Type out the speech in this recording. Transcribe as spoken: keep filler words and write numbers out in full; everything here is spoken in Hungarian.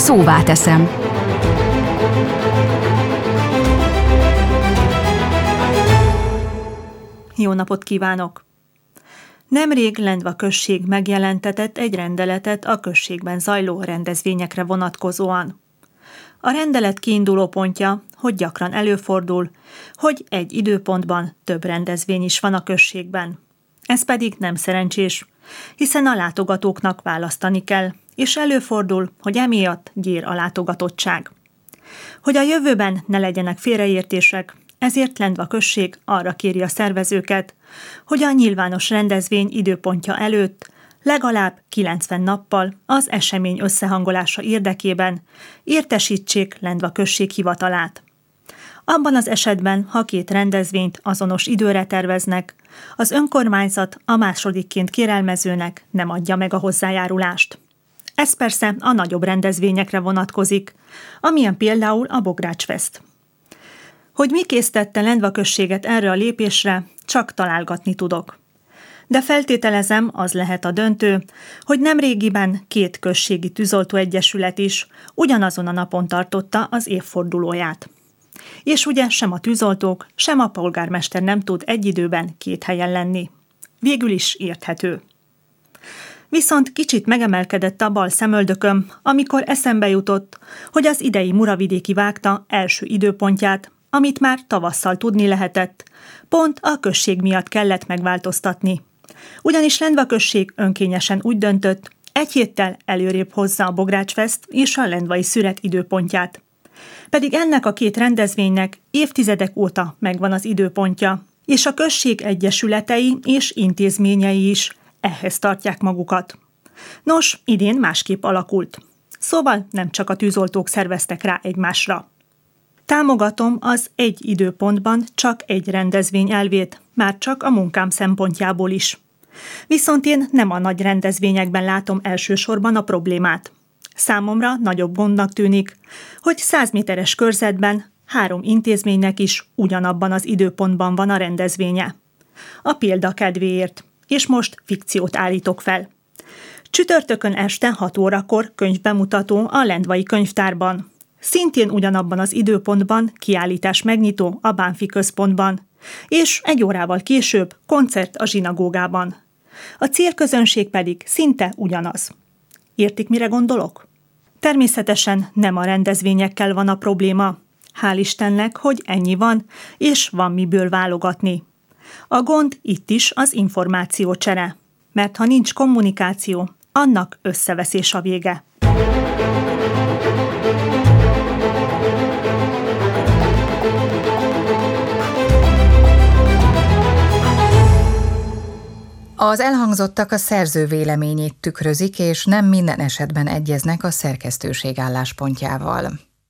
Szóvá teszem. Jó napot kívánok! Nemrég Lendva község megjelentetett egy rendeletet a községben zajló rendezvényekre vonatkozóan. A rendelet kiinduló pontja, hogy gyakran előfordul, hogy egy időpontban több rendezvény is van a községben. Ez pedig nem szerencsés, hiszen a látogatóknak választani kell, és előfordul, hogy emiatt gyér a látogatottság. Hogy a jövőben ne legyenek félreértések, ezért Lendva község arra kéri a szervezőket, hogy a nyilvános rendezvény időpontja előtt legalább kilencven nappal az esemény összehangolása érdekében értesítsék Lendva község hivatalát. Abban az esetben, ha két rendezvényt azonos időre terveznek, az önkormányzat a másodikként kérelmezőnek nem adja meg a hozzájárulást. Ez persze a nagyobb rendezvényekre vonatkozik, amilyen például a Bográcsfest. Hogy mi késztette Lendva községet erre a lépésre, csak találgatni tudok. De feltételezem, az lehet a döntő, hogy nemrégiben két községi tűzoltóegyesület is ugyanazon a napon tartotta az évfordulóját. És ugye sem a tűzoltók, sem a polgármester nem tud egy időben két helyen lenni. Végül is érthető. Viszont kicsit megemelkedett a bal szemöldököm, amikor eszembe jutott, hogy az idei Muravidéki Vágta első időpontját, amit már tavasszal tudni lehetett, pont a község miatt kellett megváltoztatni. Ugyanis Lendva község önkényesen úgy döntött, egy héttel előrébb hozza a Bográcsfest és a lendvai szüret időpontját. Pedig ennek a két rendezvénynek évtizedek óta megvan az időpontja, és a község egyesületei és intézményei is ehhez tartják magukat. Nos, idén másképp alakult. Szóval nem csak a tűzoltók szerveztek rá egymásra. Támogatom az egy időpontban csak egy rendezvény elvét, már csak a munkám szempontjából is. Viszont én nem a nagy rendezvényekben látom elsősorban a problémát. Számomra nagyobb gondnak tűnik, hogy száz méteres körzetben három intézménynek is ugyanabban az időpontban van a rendezvénye. A példa kedvéért, és most fikciót állítok fel. Csütörtökön este hat órakor könyvbemutató a Lendvai Könyvtárban. Szintén ugyanabban az időpontban kiállítás megnyitó a Bánfi Központban, és egy órával később koncert a zsinagógában. A célközönség pedig szinte ugyanaz. Értik, mire gondolok? Természetesen nem a rendezvényekkel van a probléma. Hál' Istennek, hogy ennyi van, és van miből válogatni. A gond itt is az információcsere, mert ha nincs kommunikáció, annak összeveszés a vége. Az elhangzottak a szerző véleményét tükrözik, és nem minden esetben egyeznek a szerkesztőség álláspontjával.